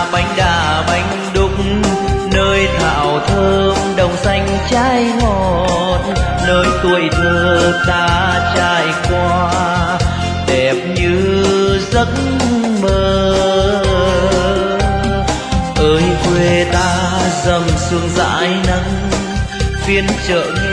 bánh đa bánh đúc, nơi thảo thơm đồng xanh trái ngọt, nơi tuổi thơ ta trải qua đẹp như giấc mơ. Ơi quê ta dầm sương dãi nắng, phiên chợ